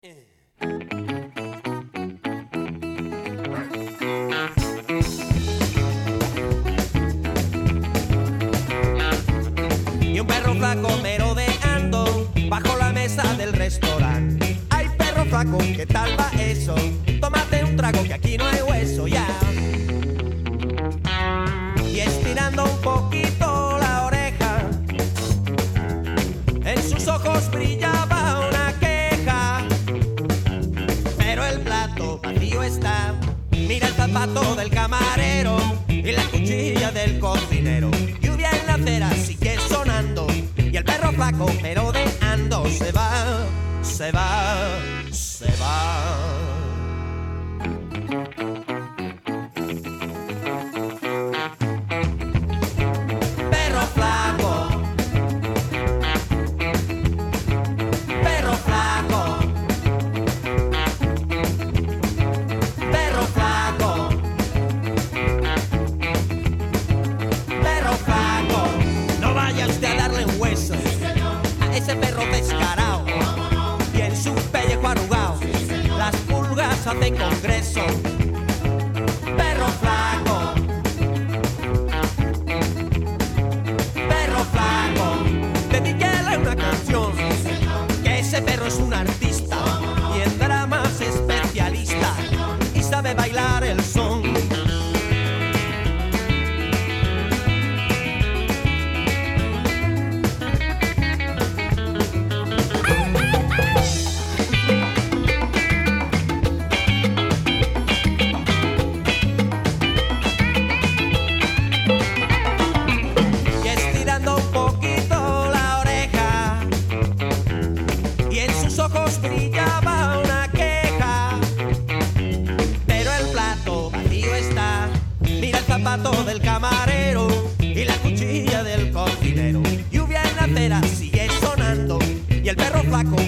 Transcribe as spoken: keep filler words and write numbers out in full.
Y un perro flaco merodeando bajo la mesa del restaurante. Ay, perro flaco, ¿qué tal va eso? Tómate un trago que aquí no hay hueso, ya. Y estirando un poquito la oreja, en sus ojos brillaba una queja. Pero el plato vacío está. Mira el zapato del camarero y la cuchilla del cocinero. Lluvia en la acera sigue sonando y el perro flaco merodeando se va, se va, se va. Perro flaco, perro flaco, perro flaco, perro flaco. No vaya usted a darle un hueso a ese perro descarado y en su pellejo arrugado las pulgas hacen congreso. Perro flaco, perro flaco, dedíquele una canción, que ese perro es un artista y en dramas especialista y sabe bailar el son. Y estirando un poquito la oreja y en sus ojos brillaba una queja. Pero el plato vacío está. Mira el zapato del camarero y la cuchilla del cocinero. Lluvia en la acera sigue sonando y el perro flaco